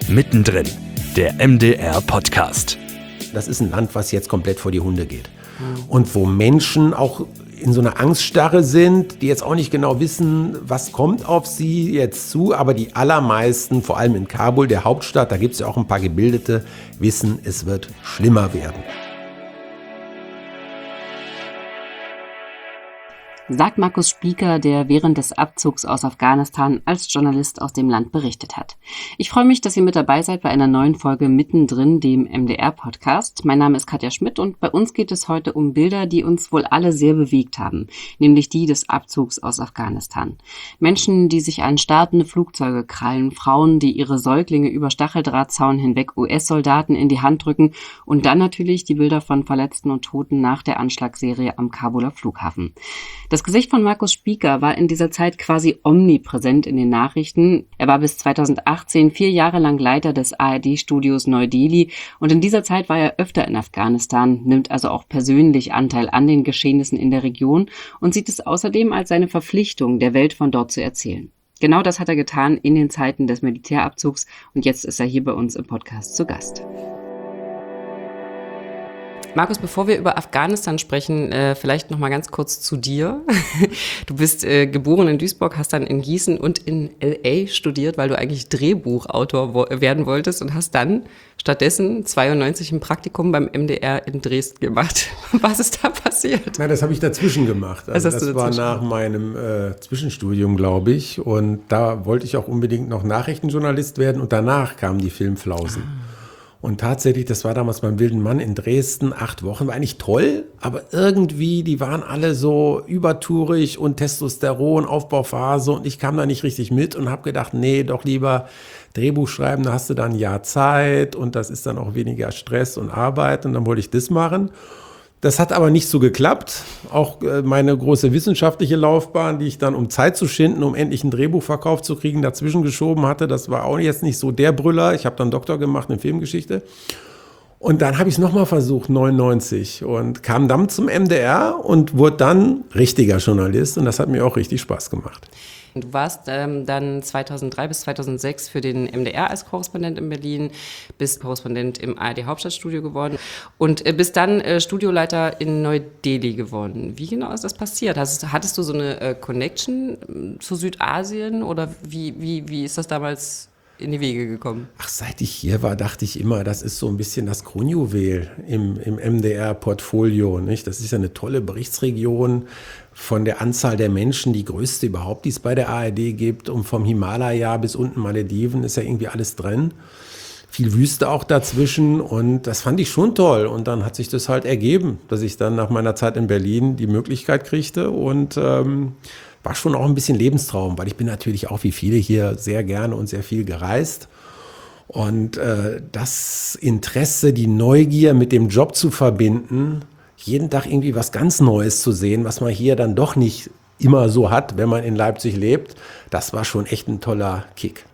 Mittendrin, der MDR-Podcast. Das ist ein Land, was jetzt komplett vor die Hunde geht. Und wo Menschen auch in so einer Angststarre sind, die jetzt auch nicht genau wissen, was kommt auf sie jetzt zu. Aber die allermeisten, vor allem in Kabul, der Hauptstadt, da gibt es ja auch ein paar Gebildete, wissen, es wird schlimmer werden. Sagt Markus Spieker, der während des Abzugs aus Afghanistan als Journalist aus dem Land berichtet hat. Ich freue mich, dass ihr mit dabei seid bei einer neuen Folge Mittendrin, dem MDR-Podcast. Mein Name ist Katja Schmidt und bei uns geht es heute um Bilder, die uns wohl alle sehr bewegt haben, nämlich die des Abzugs aus Afghanistan. Menschen, die sich an startende Flugzeuge krallen, Frauen, die ihre Säuglinge über Stacheldrahtzaun hinweg US-Soldaten in die Hand drücken und dann natürlich die Bilder von Verletzten und Toten nach der Anschlagsserie am Kabuler Flughafen. Das Gesicht von Markus Spieker war in dieser Zeit quasi omnipräsent in den Nachrichten. Er war bis 2018 4 Jahre lang Leiter des ARD-Studios Neu-Delhi und in dieser Zeit war er öfter in Afghanistan, nimmt also auch persönlich Anteil an den Geschehnissen in der Region und sieht es außerdem als seine Verpflichtung, der Welt von dort zu erzählen. Genau das hat er getan in den Zeiten des Militärabzugs und jetzt ist er hier bei uns im Podcast zu Gast. Markus, bevor wir über Afghanistan sprechen, vielleicht noch mal ganz kurz zu dir. Du bist geboren in Duisburg, hast dann in Gießen und in L.A. studiert, weil du eigentlich Drehbuchautor werden wolltest und hast dann stattdessen 92 ein Praktikum beim MDR in Dresden gemacht. Was ist da passiert? Nein, das habe ich dazwischen gemacht. Also das war nach meinem Zwischenstudium, glaube ich. Und da wollte ich auch unbedingt noch Nachrichtenjournalist werden und danach kamen die Filmflausen. Und tatsächlich, das war damals beim Wilden Mann in Dresden, 8 Wochen, war eigentlich toll, aber irgendwie, die waren alle so übertourig und Testosteron, Aufbauphase und ich kam da nicht richtig mit und habe gedacht, nee, doch lieber Drehbuch schreiben, da hast du dann ein Jahr Zeit und das ist dann auch weniger Stress und Arbeit und dann wollte ich das machen. Das hat aber nicht so geklappt. Auch meine große wissenschaftliche Laufbahn, die ich dann, um Zeit zu schinden, um endlich einen Drehbuchverkauf zu kriegen, dazwischen geschoben hatte, das war auch jetzt nicht so der Brüller. Ich habe dann Doktor gemacht in Filmgeschichte. Und dann habe ich es nochmal versucht, 99, und kam dann zum MDR und wurde dann richtiger Journalist. Und das hat mir auch richtig Spaß gemacht. Du warst dann 2003 bis 2006 für den MDR als Korrespondent in Berlin, bist Korrespondent im ARD-Hauptstadtstudio geworden und bist dann Studioleiter in Neu-Delhi geworden. Wie genau ist das passiert? Hattest du so eine Connection zu Südasien oder wie ist das damals in die Wege gekommen? Ach, seit ich hier war, dachte ich immer, das ist so ein bisschen das Kronjuwel im MDR-Portfolio, nicht? Das ist ja eine tolle Berichtsregion von der Anzahl der Menschen, die größte überhaupt, die es bei der ARD gibt. Und vom Himalaya bis unten Malediven ist ja irgendwie alles drin. Viel Wüste auch dazwischen und das fand ich schon toll. Und dann hat sich das halt ergeben, dass ich dann nach meiner Zeit in Berlin die Möglichkeit kriegte und war schon auch ein bisschen Lebenstraum, weil ich bin natürlich auch wie viele hier sehr gerne und sehr viel gereist. Und das Interesse, die Neugier mit dem Job zu verbinden, jeden Tag irgendwie was ganz Neues zu sehen, was man hier dann doch nicht immer so hat, wenn man in Leipzig lebt, das war schon echt ein toller Kick.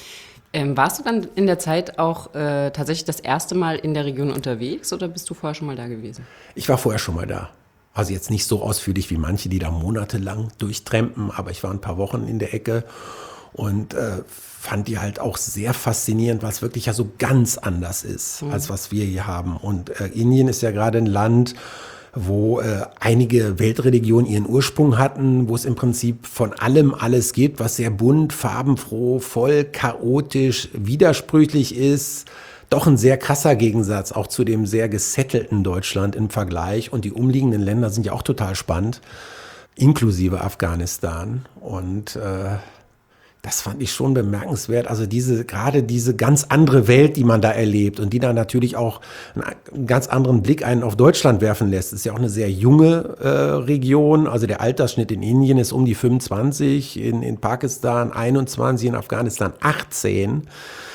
Warst du dann in der Zeit auch tatsächlich das erste Mal in der Region unterwegs oder bist du vorher schon mal da gewesen? Ich war vorher schon mal da. Also jetzt nicht so ausführlich wie manche, die da monatelang durchtrempen, aber ich war ein paar Wochen in der Ecke und fand die halt auch sehr faszinierend, weil es wirklich ja so ganz anders ist, als was wir hier haben. Und Indien ist ja gerade ein Land, wo einige Weltreligionen ihren Ursprung hatten, wo es im Prinzip von allem alles gibt, was sehr bunt, farbenfroh, voll chaotisch, widersprüchlich ist. Doch ein sehr krasser Gegensatz auch zu dem sehr gesettelten Deutschland im Vergleich. Und die umliegenden Länder sind ja auch total spannend, inklusive Afghanistan. Und das fand ich schon bemerkenswert. Also gerade diese ganz andere Welt, die man da erlebt und die dann natürlich auch einen ganz anderen Blick einen auf Deutschland werfen lässt. Es ist ja auch eine sehr junge Region. Also der Altersschnitt in Indien ist um die 25, in Pakistan 21, in Afghanistan 18.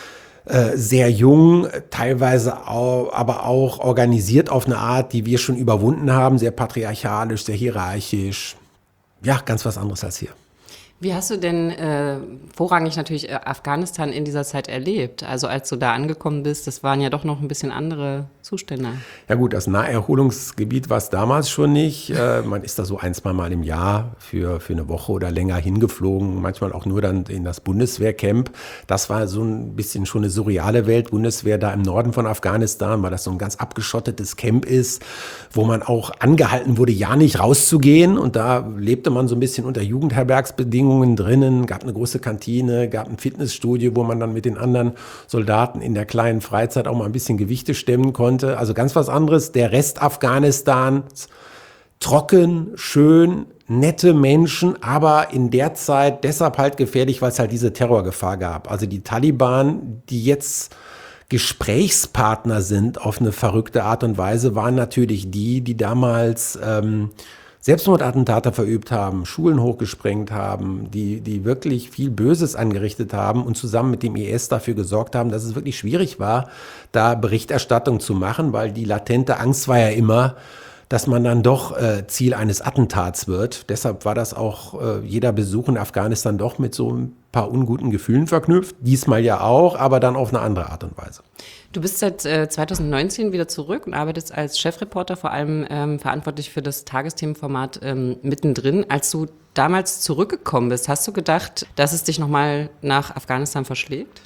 Sehr jung, teilweise aber auch organisiert auf eine Art, die wir schon überwunden haben, sehr patriarchalisch, sehr hierarchisch. Ja, ganz was anderes als hier. Wie hast du denn vorrangig natürlich Afghanistan in dieser Zeit erlebt? Also als du da angekommen bist, das waren ja doch noch ein bisschen andere Zustände. Ja gut, das Naherholungsgebiet war es damals schon nicht. Man ist da so 1-2 Mal im Jahr für eine Woche oder länger hingeflogen, manchmal auch nur dann in das Bundeswehrcamp. Das war so ein bisschen schon eine surreale Welt. Bundeswehr da im Norden von Afghanistan, weil das so ein ganz abgeschottetes Camp ist, wo man auch angehalten wurde, ja nicht rauszugehen. Und da lebte man so ein bisschen unter Jugendherbergsbedingungen drinnen, gab eine große Kantine, gab ein Fitnessstudio, wo man dann mit den anderen Soldaten in der kleinen Freizeit auch mal ein bisschen Gewichte stemmen konnte. Also ganz was anderes. Der Rest Afghanistans, trocken, schön, nette Menschen, aber in der Zeit deshalb halt gefährlich, weil es halt diese Terrorgefahr gab. Also die Taliban, die jetzt Gesprächspartner sind auf eine verrückte Art und Weise, waren natürlich die damals Selbstmordattentate verübt haben, Schulen hochgesprengt haben, die wirklich viel Böses angerichtet haben und zusammen mit dem IS dafür gesorgt haben, dass es wirklich schwierig war, da Berichterstattung zu machen, weil die latente Angst war ja immer, dass man dann doch Ziel eines Attentats wird. Deshalb war das auch jeder Besuch in Afghanistan doch mit so ein paar unguten Gefühlen verknüpft. Diesmal ja auch, aber dann auf eine andere Art und Weise. Du bist seit 2019 wieder zurück und arbeitest als Chefreporter, vor allem verantwortlich für das Tagesthemenformat Mittendrin. Als du damals zurückgekommen bist, hast du gedacht, dass es dich nochmal nach Afghanistan verschlägt?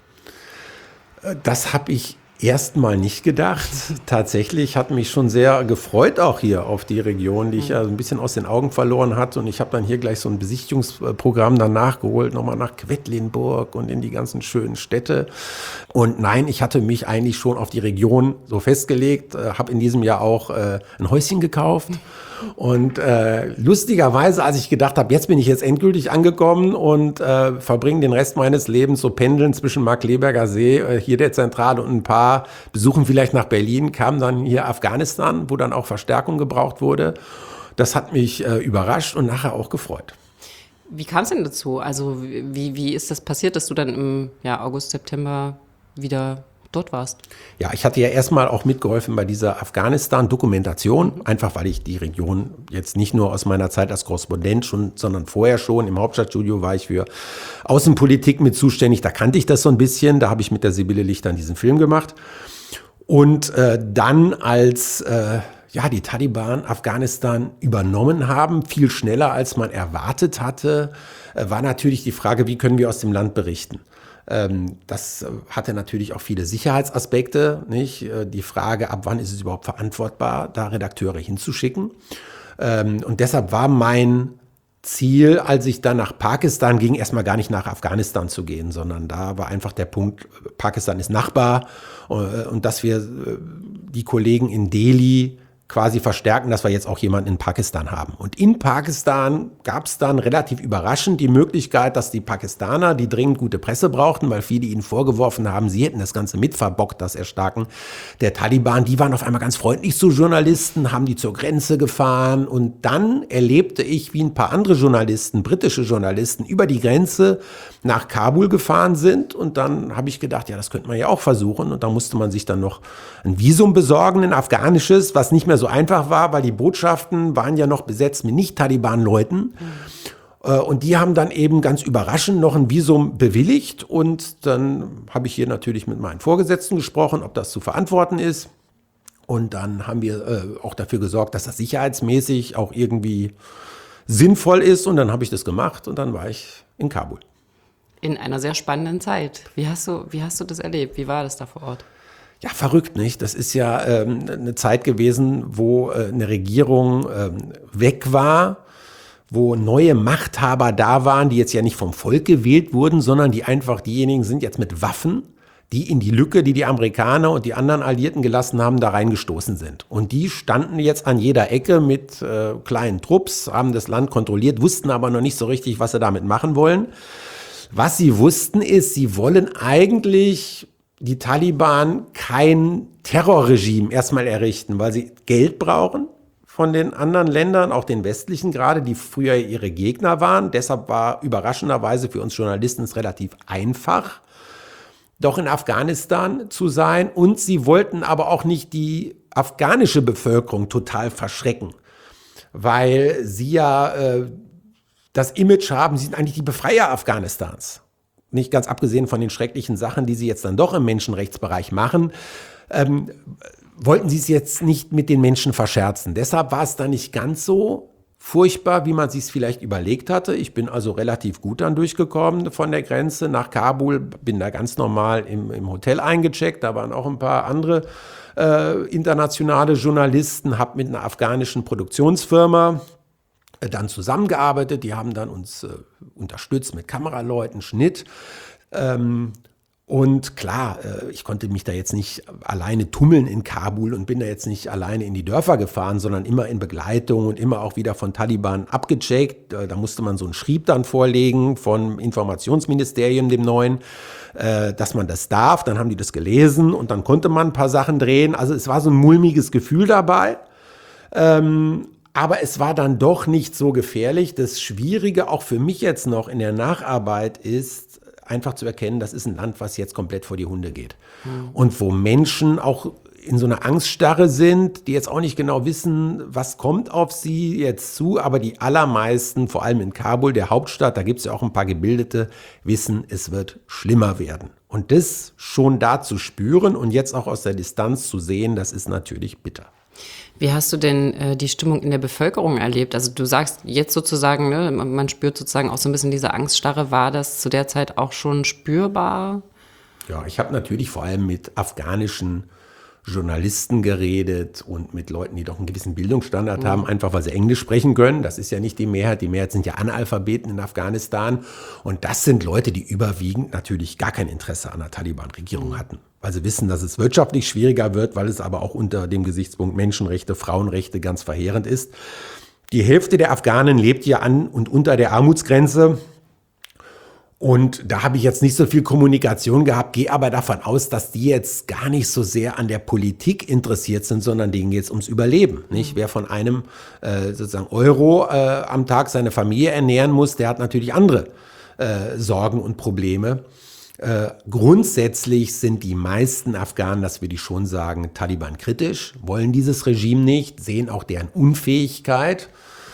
Das habe ich erstmal nicht gedacht. Tatsächlich hat mich schon sehr gefreut auch hier auf die Region, die ich ja ein bisschen aus den Augen verloren hatte. Und ich habe dann hier gleich so ein Besichtigungsprogramm dann nachgeholt, nochmal nach Quedlinburg und in die ganzen schönen Städte. Und nein, ich hatte mich eigentlich schon auf die Region so festgelegt, habe in diesem Jahr auch ein Häuschen gekauft. Und lustigerweise, als ich gedacht habe, jetzt bin ich jetzt endgültig angekommen und verbringe den Rest meines Lebens so pendeln zwischen Markkleeberger See, hier der Zentrale und ein paar Besuchen vielleicht nach Berlin, kam dann hier Afghanistan, wo dann auch Verstärkung gebraucht wurde. Das hat mich überrascht und nachher auch gefreut. Wie kam es denn dazu? Also wie ist das passiert, dass du dann im August, September wieder dort warst? Ja, ich hatte ja erstmal auch mitgeholfen bei dieser Afghanistan-Dokumentation, einfach weil ich die Region jetzt nicht nur aus meiner Zeit als Korrespondent schon, sondern vorher schon im Hauptstadtstudio war ich für Außenpolitik mit zuständig. Da kannte ich das so ein bisschen. Da habe ich mit der Sibylle Lichter diesen Film gemacht. Und dann als die Taliban Afghanistan übernommen haben, viel schneller als man erwartet hatte, war natürlich die Frage, wie können wir aus dem Land berichten? Das hatte natürlich auch viele Sicherheitsaspekte, nicht? Die Frage, ab wann ist es überhaupt verantwortbar, da Redakteure hinzuschicken. Und deshalb war mein Ziel, als ich dann nach Pakistan ging, erstmal gar nicht nach Afghanistan zu gehen, sondern da war einfach der Punkt, Pakistan ist Nachbar und dass wir die Kollegen in Delhi quasi verstärken, dass wir jetzt auch jemanden in Pakistan haben. Und in Pakistan gab es dann relativ überraschend die Möglichkeit, dass die Pakistaner, die dringend gute Presse brauchten, weil viele ihnen vorgeworfen haben, sie hätten das Ganze mitverbockt, das Erstarken der Taliban, die waren auf einmal ganz freundlich zu Journalisten, haben die zur Grenze gefahren und dann erlebte ich, wie ein paar andere Journalisten, britische Journalisten, über die Grenze nach Kabul gefahren sind und dann habe ich gedacht, ja, das könnte man ja auch versuchen und da musste man sich dann noch ein Visum besorgen, ein afghanisches, was nicht mehr so einfach war, weil die Botschaften waren ja noch besetzt mit Nicht-Taliban-Leuten. Und die haben dann eben ganz überraschend noch ein Visum bewilligt. Und dann habe ich hier natürlich mit meinen Vorgesetzten gesprochen, ob das zu verantworten ist. Und dann haben wir auch dafür gesorgt, dass das sicherheitsmäßig auch irgendwie sinnvoll ist. Und dann habe ich das gemacht und dann war ich in Kabul. In einer sehr spannenden Zeit. Wie hast du das erlebt? Wie war das da vor Ort? Ja, verrückt, nicht? Das ist ja eine Zeit gewesen, wo eine Regierung weg war, wo neue Machthaber da waren, die jetzt ja nicht vom Volk gewählt wurden, sondern die einfach diejenigen sind jetzt mit Waffen, die in die Lücke, die die Amerikaner und die anderen Alliierten gelassen haben, da reingestoßen sind. Und die standen jetzt an jeder Ecke mit kleinen Trupps, haben das Land kontrolliert, wussten aber noch nicht so richtig, was sie damit machen wollen. Was sie wussten ist, sie wollen eigentlich die Taliban kein Terrorregime erstmal errichten, weil sie Geld brauchen von den anderen Ländern, auch den westlichen gerade, die früher ihre Gegner waren. Deshalb war überraschenderweise für uns Journalisten es relativ einfach, doch in Afghanistan zu sein. Und sie wollten aber auch nicht die afghanische Bevölkerung total verschrecken, weil sie ja das Image haben, sie sind eigentlich die Befreier Afghanistans. Nicht ganz abgesehen von den schrecklichen Sachen, die sie jetzt dann doch im Menschenrechtsbereich machen, wollten sie es jetzt nicht mit den Menschen verscherzen. Deshalb war es dann nicht ganz so furchtbar, wie man sich es vielleicht überlegt hatte. Ich bin also relativ gut dann durchgekommen von der Grenze nach Kabul, bin da ganz normal im Hotel eingecheckt, da waren auch ein paar andere internationale Journalisten, habe mit einer afghanischen Produktionsfirma dann zusammengearbeitet, die haben dann uns unterstützt mit Kameraleuten, Schnitt. Und klar, ich konnte mich da jetzt nicht alleine tummeln in Kabul und bin da jetzt nicht alleine in die Dörfer gefahren, sondern immer in Begleitung und immer auch wieder von Taliban abgecheckt. Da musste man so einen Schrieb dann vorlegen vom Informationsministerium, dem neuen, dass man das darf. Dann haben die das gelesen und dann konnte man ein paar Sachen drehen. Also es war so ein mulmiges Gefühl dabei. Aber es war dann doch nicht so gefährlich. Das Schwierige auch für mich jetzt noch in der Nacharbeit ist, einfach zu erkennen, das ist ein Land, was jetzt komplett vor die Hunde geht. Und wo Menschen auch in so einer Angststarre sind, die jetzt auch nicht genau wissen, was kommt auf sie jetzt zu. Aber die allermeisten, vor allem in Kabul, der Hauptstadt, da gibt es ja auch ein paar Gebildete, wissen, es wird schlimmer werden. Und das schon da zu spüren und jetzt auch aus der Distanz zu sehen, das ist natürlich bitter. Wie hast du denn die Stimmung in der Bevölkerung erlebt? Also du sagst jetzt sozusagen, ne, man spürt sozusagen auch so ein bisschen diese Angststarre. War das zu der Zeit auch schon spürbar? Ja, ich habe natürlich vor allem mit afghanischen Journalisten geredet und mit Leuten, die doch einen gewissen Bildungsstandard haben, einfach weil sie Englisch sprechen können. Das ist ja nicht die Mehrheit. Die Mehrheit sind ja Analphabeten in Afghanistan. Und das sind Leute, die überwiegend natürlich gar kein Interesse an der Taliban-Regierung hatten. Weil sie wissen, dass es wirtschaftlich schwieriger wird, weil es aber auch unter dem Gesichtspunkt Menschenrechte, Frauenrechte ganz verheerend ist. Die Hälfte der Afghanen lebt ja an und unter der Armutsgrenze. Und da habe ich jetzt nicht so viel Kommunikation gehabt, gehe aber davon aus, dass die jetzt gar nicht so sehr an der Politik interessiert sind, sondern denen geht es ums Überleben. Nicht? Wer von einem sozusagen Euro am Tag seine Familie ernähren muss, der hat natürlich andere Sorgen und Probleme. Grundsätzlich sind die meisten Afghanen, das würde ich schon sagen, Taliban-kritisch, wollen dieses Regime nicht, sehen auch deren Unfähigkeit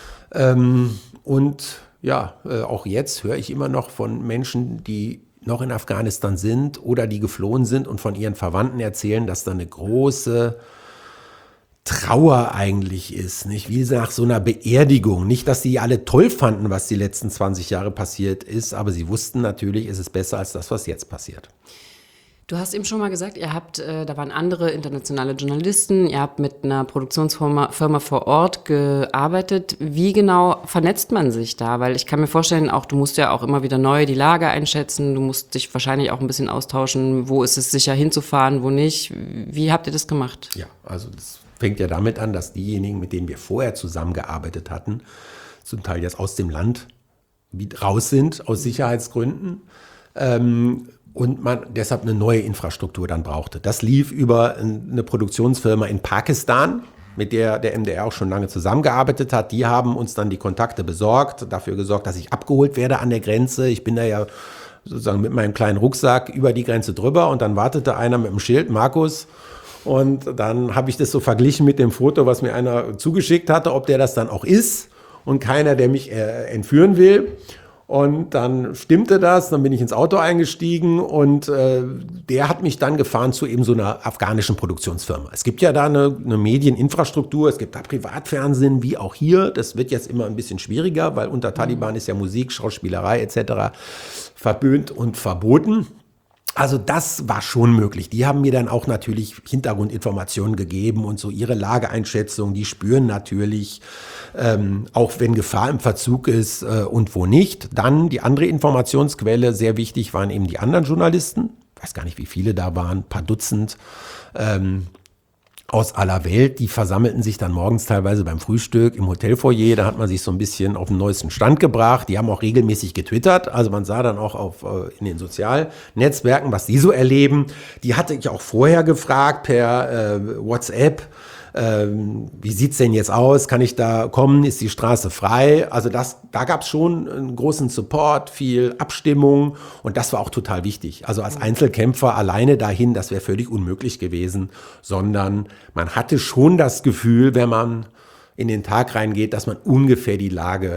und ja, auch jetzt höre ich immer noch von Menschen, die noch in Afghanistan sind oder die geflohen sind und von ihren Verwandten erzählen, dass da eine große Trauer eigentlich ist, nicht wie nach so einer Beerdigung. Nicht, dass sie alle toll fanden, was die letzten 20 Jahre passiert ist, aber sie wussten natürlich, es ist besser als das, was jetzt passiert. Du hast eben schon mal gesagt, ihr habt, da waren andere internationale Journalisten, ihr habt mit einer Produktionsfirma vor Ort gearbeitet. Wie genau vernetzt man sich da? Weil ich kann mir vorstellen, auch du musst ja auch immer wieder neu die Lage einschätzen, du musst dich wahrscheinlich auch ein bisschen austauschen, wo ist es sicher hinzufahren, wo nicht. Wie habt ihr das gemacht? Ja, also das fängt ja damit an, dass diejenigen, mit denen wir vorher zusammengearbeitet hatten, zum Teil jetzt aus dem Land raus sind, aus Sicherheitsgründen. Und man deshalb eine neue Infrastruktur dann brauchte. Das lief über eine Produktionsfirma in Pakistan, mit der der MDR auch schon lange zusammengearbeitet hat. Die haben uns dann die Kontakte besorgt, dafür gesorgt, dass ich abgeholt werde an der Grenze. Ich bin da ja sozusagen mit meinem kleinen Rucksack über die Grenze drüber und dann wartete einer mit dem Schild, Markus. Und dann habe ich das so verglichen mit dem Foto, was mir einer zugeschickt hatte, ob der das dann auch ist und keiner, der mich entführen will. Und dann stimmte das, dann bin ich ins Auto eingestiegen und der hat mich dann gefahren zu eben so einer afghanischen Produktionsfirma. Es gibt ja da eine Medieninfrastruktur, es gibt da Privatfernsehen, wie auch hier. Das wird jetzt immer ein bisschen schwieriger, weil unter Taliban ist ja Musik, Schauspielerei etc. verböhnt und verboten. Also das war schon möglich. Die haben mir dann auch natürlich Hintergrundinformationen gegeben und so ihre Lageeinschätzung. Die spüren natürlich, auch wenn Gefahr im Verzug ist und wo nicht. Dann die andere Informationsquelle, sehr wichtig, waren eben die anderen Journalisten. Ich weiß gar nicht, wie viele da waren, ein paar Dutzend aus aller Welt. Die versammelten sich dann morgens teilweise beim Frühstück im Hotelfoyer. Da hat man sich so ein bisschen auf den neuesten Stand gebracht. Die haben auch regelmäßig getwittert. Also man sah dann auch in den Sozialnetzwerken, was die so erleben. Die hatte ich auch vorher gefragt per WhatsApp. Wie sieht's denn jetzt aus? Kann ich da kommen? Ist die Straße frei? Also da gab's schon einen großen Support, viel Abstimmung und das war auch total wichtig. Also als Einzelkämpfer alleine dahin, das wäre völlig unmöglich gewesen, sondern man hatte schon das Gefühl, wenn man in den Tag reingeht, dass man ungefähr die Lage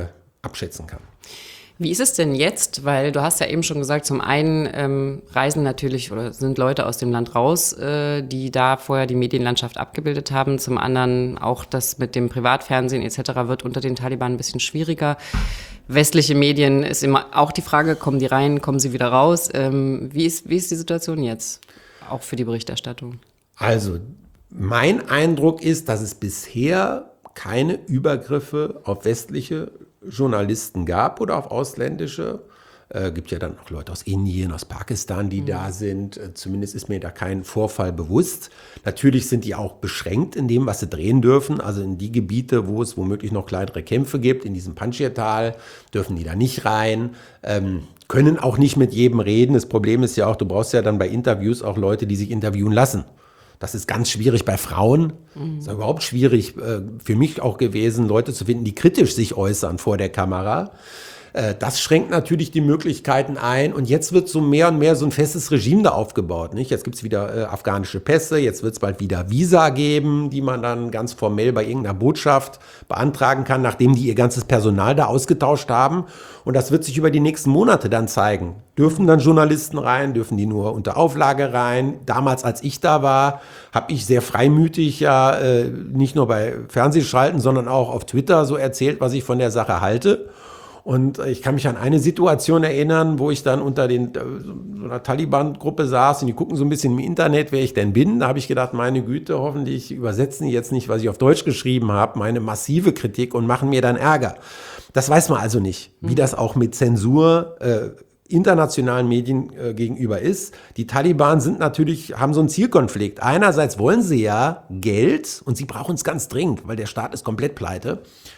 abschätzen kann. Wie ist es denn jetzt? Weil du hast ja eben schon gesagt, zum einen reisen natürlich oder sind Leute aus dem Land raus, die da vorher die Medienlandschaft abgebildet haben. Zum anderen auch das mit dem Privatfernsehen etc. wird unter den Taliban ein bisschen schwieriger. Westliche Medien ist immer auch die Frage, kommen die rein, kommen sie wieder raus? Wie ist die Situation jetzt, auch für die Berichterstattung? Also mein Eindruck ist, dass es bisher keine Übergriffe auf westliche Journalisten gab oder auf ausländische. Gibt ja dann auch Leute aus Indien, aus Pakistan, die da sind. Zumindest ist mir da kein Vorfall bewusst. Natürlich sind die auch beschränkt in dem, was sie drehen dürfen. Also in die Gebiete, wo es womöglich noch kleinere Kämpfe gibt, in diesem Panjshir-Tal, dürfen die da nicht rein. Können auch nicht mit jedem reden. Das Problem ist ja auch, du brauchst ja dann bei Interviews auch Leute, die sich interviewen lassen. Das ist ganz schwierig bei Frauen. Ist überhaupt schwierig für mich auch gewesen, Leute zu finden, die kritisch sich äußern vor der Kamera. Das schränkt natürlich die Möglichkeiten ein. Und jetzt wird so mehr und mehr so ein festes Regime da aufgebaut. Nicht? Jetzt gibt es wieder afghanische Pässe, jetzt wird es bald wieder Visa geben, die man dann ganz formell bei irgendeiner Botschaft beantragen kann, nachdem die ihr ganzes Personal da ausgetauscht haben. Und das wird sich über die nächsten Monate dann zeigen. Dürfen dann Journalisten rein, dürfen die nur unter Auflage rein? Damals, als ich da war, habe ich sehr freimütig ja nicht nur bei Fernsehschalten, sondern auch auf Twitter so erzählt, was ich von der Sache halte. Und ich kann mich an eine Situation erinnern, wo ich dann unter so einer Taliban-Gruppe saß und die gucken so ein bisschen im Internet, wer ich denn bin. Da habe ich gedacht, meine Güte, hoffentlich übersetzen die jetzt nicht, was ich auf Deutsch geschrieben habe, meine massive Kritik und machen mir dann Ärger. Das weiß man also nicht, wie das auch mit Zensur internationalen Medien gegenüber ist. Die Taliban haben so einen Zielkonflikt. Einerseits wollen sie ja Geld und sie brauchen es ganz dringend, weil der Staat ist komplett pleite.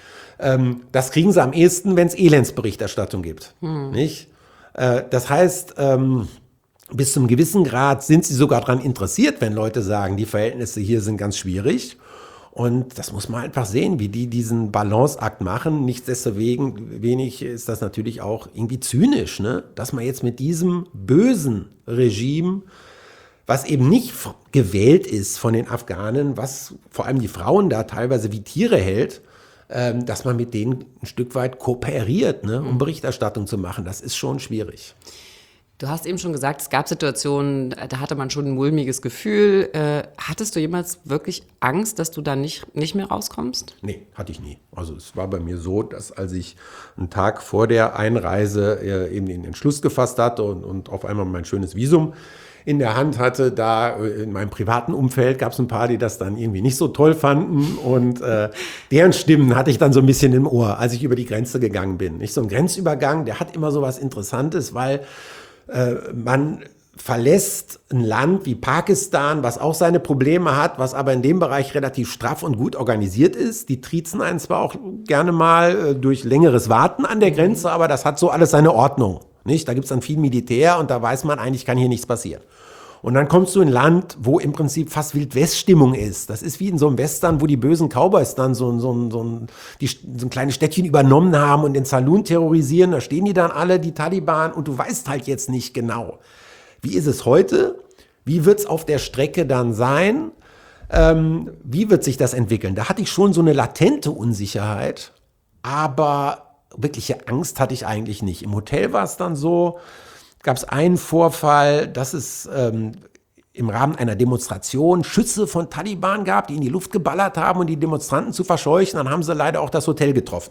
Das kriegen sie am ehesten, wenn es Elendsberichterstattung gibt. Nicht? Das heißt, bis zu einem gewissen Grad sind sie sogar daran interessiert, wenn Leute sagen, die Verhältnisse hier sind ganz schwierig. Und das muss man einfach sehen, wie die diesen Balanceakt machen. Nichtsdestotrotz ist das natürlich auch irgendwie zynisch, ne? Dass man jetzt mit diesem bösen Regime, was eben nicht gewählt ist von den Afghanen, was vor allem die Frauen da teilweise wie Tiere hält, dass man mit denen ein Stück weit kooperiert, ne, um Berichterstattung zu machen. Das ist schon schwierig. Du hast eben schon gesagt, es gab Situationen, da hatte man schon ein mulmiges Gefühl. Hattest du jemals wirklich Angst, dass du da nicht mehr rauskommst? Nee, hatte ich nie. Also es war bei mir so, dass als ich einen Tag vor der Einreise eben den Entschluss gefasst hatte und auf einmal mein schönes Visum in der Hand hatte, da in meinem privaten Umfeld gab es ein paar, die das dann irgendwie nicht so toll fanden und deren Stimmen hatte ich dann so ein bisschen im Ohr, als ich über die Grenze gegangen bin. Nicht so ein Grenzübergang, der hat immer so was Interessantes, weil man verlässt ein Land wie Pakistan, was auch seine Probleme hat, was aber in dem Bereich relativ straff und gut organisiert ist. Die triezen einen zwar auch gerne mal durch längeres Warten an der Grenze, aber das hat so alles seine Ordnung. Nicht? Da gibt es dann viel Militär und da weiß man, eigentlich kann hier nichts passieren. Und dann kommst du in ein Land, wo im Prinzip fast Wild-West-Stimmung ist. Das ist wie in so einem Western, wo die bösen Cowboys dann so ein kleines Städtchen übernommen haben und den Saloon terrorisieren. Da stehen die dann alle, die Taliban, und du weißt halt jetzt nicht genau, wie ist es heute? Wie wird es auf der Strecke dann sein? Wie wird sich das entwickeln? Da hatte ich schon so eine latente Unsicherheit, aber wirkliche Angst hatte ich eigentlich nicht. Im Hotel war es dann so, gab es einen Vorfall, dass es im Rahmen einer Demonstration Schüsse von Taliban gab, die in die Luft geballert haben, um die Demonstranten zu verscheuchen. Dann haben sie leider auch das Hotel getroffen.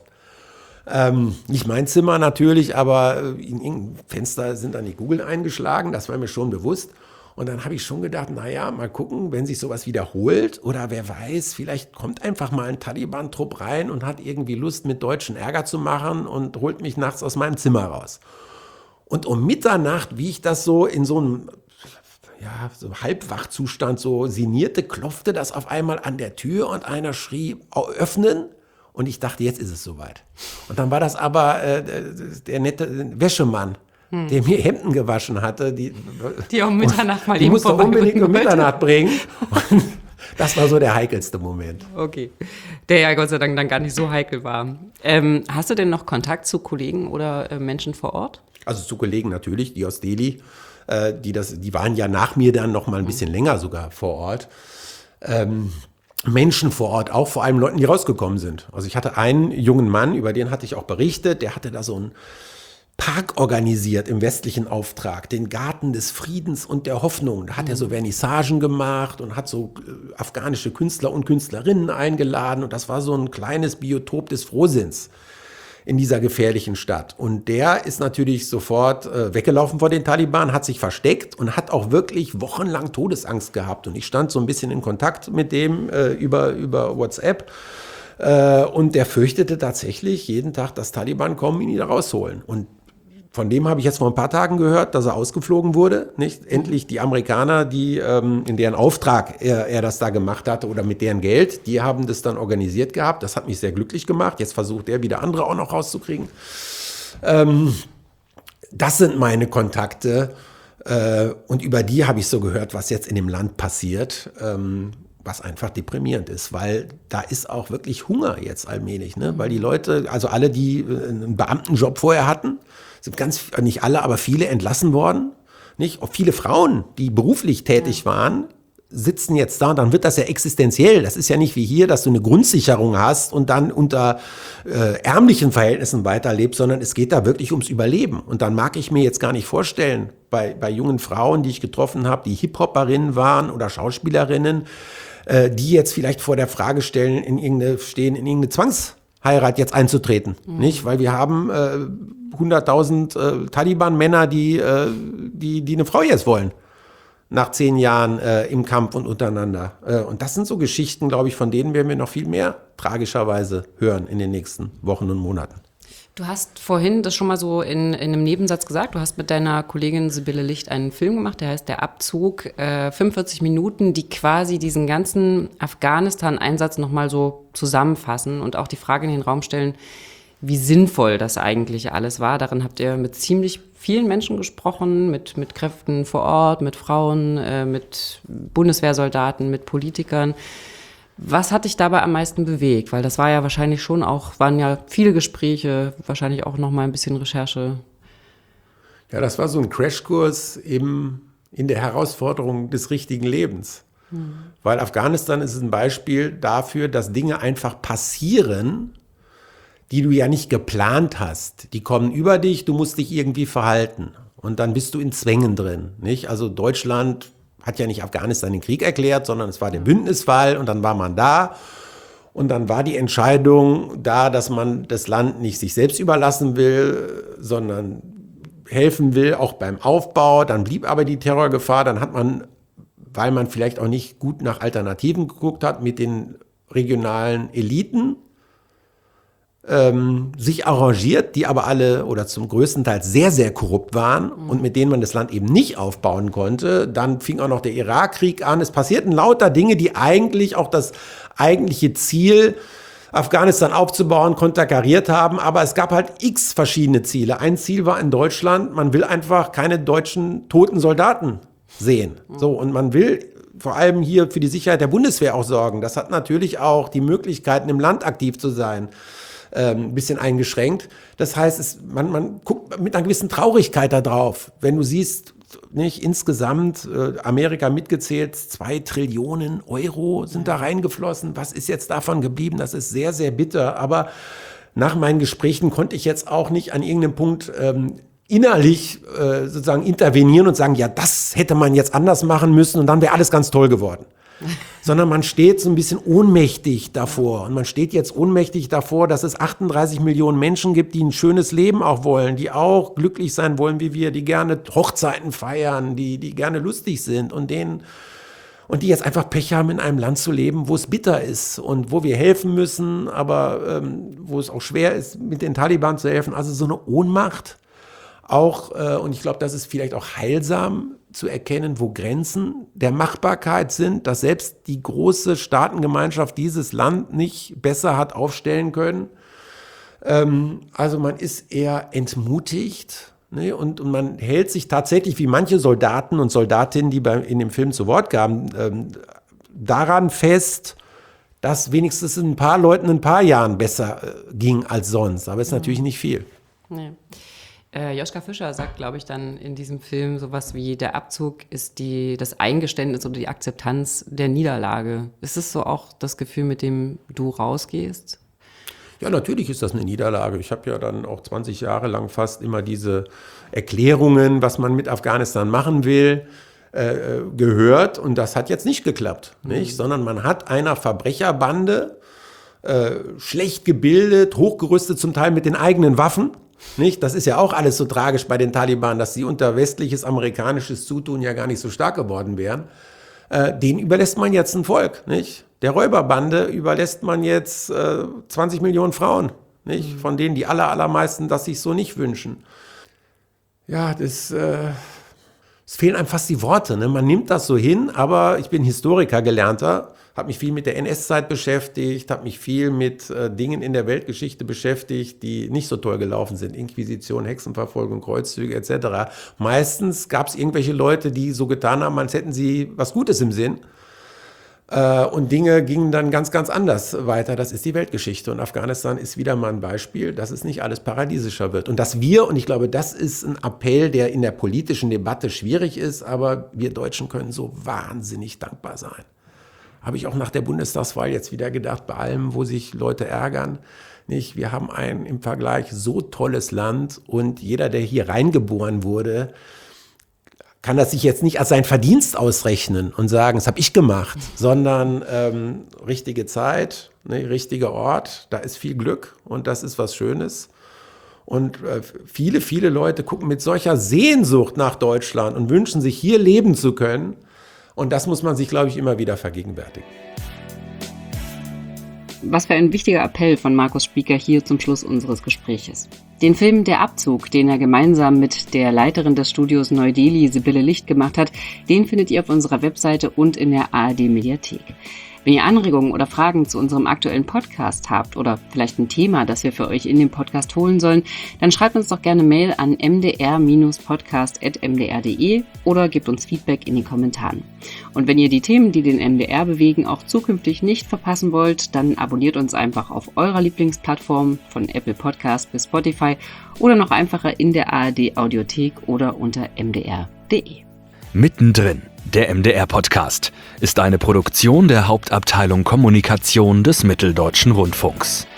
Nicht mein Zimmer natürlich, aber in irgendeinem Fenster sind dann die Kugeln eingeschlagen, das war mir schon bewusst. Und dann habe ich schon gedacht, naja, mal gucken, wenn sich sowas wiederholt oder wer weiß, vielleicht kommt einfach mal ein Taliban-Trupp rein und hat irgendwie Lust, mit Deutschen Ärger zu machen und holt mich nachts aus meinem Zimmer raus. Und um Mitternacht, wie ich das so in so einem so Halbwachzustand so sinnierte, klopfte das auf einmal an der Tür und einer schrie, öffnen. Und ich dachte, jetzt ist es soweit. Und dann war das aber der nette Wäschemann, der mir Hemden gewaschen hatte. Die um Mitternacht mal die eben musste unbedingt um wollte. Mitternacht bringen. Und das war so der heikelste Moment. Okay, der ja Gott sei Dank dann gar nicht so heikel war. Hast du denn noch Kontakt zu Kollegen oder Menschen vor Ort? Also zu Kollegen natürlich, die aus Delhi, die waren ja nach mir dann noch mal ein bisschen länger sogar vor Ort. Menschen vor Ort, auch vor allem Leuten, die rausgekommen sind. Also ich hatte einen jungen Mann, über den hatte ich auch berichtet, der hatte da so einen Park organisiert im westlichen Auftrag, den Garten des Friedens und der Hoffnung. Da hat er so Vernissagen gemacht und hat so afghanische Künstler und Künstlerinnen eingeladen und das war so ein kleines Biotop des Frohsinns in dieser gefährlichen Stadt. Und der ist natürlich sofort weggelaufen vor den Taliban, hat sich versteckt und hat auch wirklich wochenlang Todesangst gehabt. Und ich stand so ein bisschen in Kontakt mit dem über WhatsApp. Und der fürchtete tatsächlich jeden Tag, dass Taliban kommen, ihn wieder rausholen. Und von dem habe ich jetzt vor ein paar Tagen gehört, dass er ausgeflogen wurde. Nicht? Endlich die Amerikaner, die in deren Auftrag er das da gemacht hatte oder mit deren Geld, die haben das dann organisiert gehabt. Das hat mich sehr glücklich gemacht. Jetzt versucht er wieder andere auch noch rauszukriegen. Das sind meine Kontakte. Und über die habe ich so gehört, was jetzt in dem Land passiert. Was einfach deprimierend ist, weil da ist auch wirklich Hunger jetzt allmählich, ne? Weil die Leute, also alle, die einen Beamtenjob vorher hatten, sind nicht alle, aber viele entlassen worden, nicht? Auch viele Frauen, die beruflich tätig waren, sitzen jetzt da und dann wird das ja existenziell. Das ist ja nicht wie hier, dass du eine Grundsicherung hast und dann unter ärmlichen Verhältnissen weiterlebst, sondern es geht da wirklich ums Überleben. Und dann mag ich mir jetzt gar nicht vorstellen, bei jungen Frauen, die ich getroffen habe, die Hip-Hoperinnen waren oder Schauspielerinnen, die jetzt vielleicht vor der Frage stehen, in irgendeine Zwangsheirat jetzt einzutreten. Nicht? Weil wir haben 100.000 Taliban-Männer, die eine Frau jetzt wollen. Nach 10 Jahren im Kampf und untereinander. Und das sind so Geschichten, glaube ich, von denen werden wir noch viel mehr tragischerweise hören in den nächsten Wochen und Monaten. Du hast vorhin das schon mal so in einem Nebensatz gesagt. Du hast mit deiner Kollegin Sibylle Licht einen Film gemacht, der heißt Der Abzug. 45 Minuten, die quasi diesen ganzen Afghanistan-Einsatz nochmal so zusammenfassen und auch die Frage in den Raum stellen, wie sinnvoll das eigentlich alles war. Darin habt ihr mit ziemlich vielen Menschen gesprochen, mit Kräften vor Ort, mit Frauen, mit Bundeswehrsoldaten, mit Politikern. Was hat dich dabei am meisten bewegt? Weil das war ja wahrscheinlich schon auch, waren ja viele Gespräche, wahrscheinlich auch noch mal ein bisschen Recherche. Ja, das war so ein Crashkurs eben in der Herausforderung des richtigen Lebens. Weil Afghanistan ist ein Beispiel dafür, dass Dinge einfach passieren, die du ja nicht geplant hast. Die kommen über dich, du musst dich irgendwie verhalten. Und dann bist du in Zwängen drin, nicht? Also Deutschland hat ja nicht Afghanistan den Krieg erklärt, sondern es war der Bündnisfall und dann war man da. Und dann war die Entscheidung da, dass man das Land nicht sich selbst überlassen will, sondern helfen will, auch beim Aufbau. Dann blieb aber die Terrorgefahr. Dann hat man, weil man vielleicht auch nicht gut nach Alternativen geguckt hat, mit den regionalen Eliten sich arrangiert, die aber alle oder zum größten Teil sehr, sehr korrupt waren und mit denen man das Land eben nicht aufbauen konnte. Dann fing auch noch der Irakkrieg an. Es passierten lauter Dinge, die eigentlich auch das eigentliche Ziel, Afghanistan aufzubauen, konterkariert haben. Aber es gab halt x verschiedene Ziele. Ein Ziel war in Deutschland, man will einfach keine deutschen toten Soldaten sehen. So, und man will vor allem hier für die Sicherheit der Bundeswehr auch sorgen. Das hat natürlich auch die Möglichkeiten, im Land aktiv zu sein, ein bisschen eingeschränkt. Das heißt, man guckt mit einer gewissen Traurigkeit da drauf. Wenn du siehst, nicht insgesamt, Amerika mitgezählt, 2 Trillionen Euro sind da reingeflossen. Was ist jetzt davon geblieben? Das ist sehr, sehr bitter. Aber nach meinen Gesprächen konnte ich jetzt auch nicht an irgendeinem Punkt innerlich sozusagen intervenieren und sagen, ja, das hätte man jetzt anders machen müssen und dann wäre alles ganz toll geworden. Sondern man steht so ein bisschen ohnmächtig davor. Und man steht jetzt ohnmächtig davor, dass es 38 Millionen Menschen gibt, die ein schönes Leben auch wollen, die auch glücklich sein wollen wie wir, die gerne Hochzeiten feiern, die gerne lustig sind und die jetzt einfach Pech haben, in einem Land zu leben, wo es bitter ist und wo wir helfen müssen, aber wo es auch schwer ist, mit den Taliban zu helfen. Also so eine Ohnmacht auch, und ich glaube, das ist vielleicht auch heilsam zu erkennen, wo Grenzen der Machbarkeit sind, dass selbst die große Staatengemeinschaft dieses Land nicht besser hat aufstellen können. Also man ist eher entmutigt, ne? Und man hält sich tatsächlich, wie manche Soldaten und Soldatinnen, die in dem Film zu Wort kamen, daran fest, dass wenigstens ein paar Leuten ein paar Jahren besser ging als sonst. Aber es ist natürlich nicht viel. Nee. Joschka Fischer sagt, glaube ich, dann in diesem Film sowas wie, der Abzug ist das Eingeständnis oder die Akzeptanz der Niederlage. Ist es so auch das Gefühl, mit dem du rausgehst? Ja, natürlich ist das eine Niederlage. Ich habe ja dann auch 20 Jahre lang fast immer diese Erklärungen, was man mit Afghanistan machen will, gehört. Und das hat jetzt nicht geklappt, nicht? Sondern man hat einer Verbrecherbande schlecht gebildet, hochgerüstet zum Teil mit den eigenen Waffen. Nicht? Das ist ja auch alles so tragisch bei den Taliban, dass sie unter westliches, amerikanisches Zutun ja gar nicht so stark geworden wären. Den überlässt man jetzt ein Volk. Nicht? Der Räuberbande überlässt man jetzt 20 Millionen Frauen, nicht? Von denen die allermeisten das sich so nicht wünschen. Ja, es fehlen einem fast die Worte. Ne? Man nimmt das so hin, aber ich bin Historiker, Gelernter, habe mich viel mit der NS-Zeit beschäftigt, habe mich viel mit Dingen in der Weltgeschichte beschäftigt, die nicht so toll gelaufen sind. Inquisition, Hexenverfolgung, Kreuzzüge etc. Meistens gab es irgendwelche Leute, die so getan haben, als hätten sie was Gutes im Sinn. Und Dinge gingen dann ganz, ganz anders weiter. Das ist die Weltgeschichte. Und Afghanistan ist wieder mal ein Beispiel, dass es nicht alles paradiesischer wird. Und dass wir, und ich glaube, das ist ein Appell, der in der politischen Debatte schwierig ist, aber wir Deutschen können so wahnsinnig dankbar sein. Habe ich auch nach der Bundestagswahl jetzt wieder gedacht, bei allem, wo sich Leute ärgern. Nicht? Wir haben ein im Vergleich so tolles Land und jeder, der hier reingeboren wurde, kann das sich jetzt nicht als sein Verdienst ausrechnen und sagen, das habe ich gemacht, sondern richtige Zeit, ne, richtiger Ort, da ist viel Glück und das ist was Schönes. Und viele, viele Leute gucken mit solcher Sehnsucht nach Deutschland und wünschen sich, hier leben zu können. Und das muss man sich, glaube ich, immer wieder vergegenwärtigen. Was für ein wichtiger Appell von Markus Spieker hier zum Schluss unseres Gespräches. Den Film Der Abzug, den er gemeinsam mit der Leiterin des Studios Neu-Delhi, Sibylle Licht, gemacht hat, den findet ihr auf unserer Webseite und in der ARD-Mediathek. Wenn ihr Anregungen oder Fragen zu unserem aktuellen Podcast habt oder vielleicht ein Thema, das wir für euch in den Podcast holen sollen, dann schreibt uns doch gerne Mail an mdr-podcast@mdr.de oder gebt uns Feedback in den Kommentaren. Und wenn ihr die Themen, die den MDR bewegen, auch zukünftig nicht verpassen wollt, dann abonniert uns einfach auf eurer Lieblingsplattform von Apple Podcast bis Spotify oder noch einfacher in der ARD-Audiothek oder unter mdr.de. Mittendrin, der MDR-Podcast, ist eine Produktion der Hauptabteilung Kommunikation des Mitteldeutschen Rundfunks.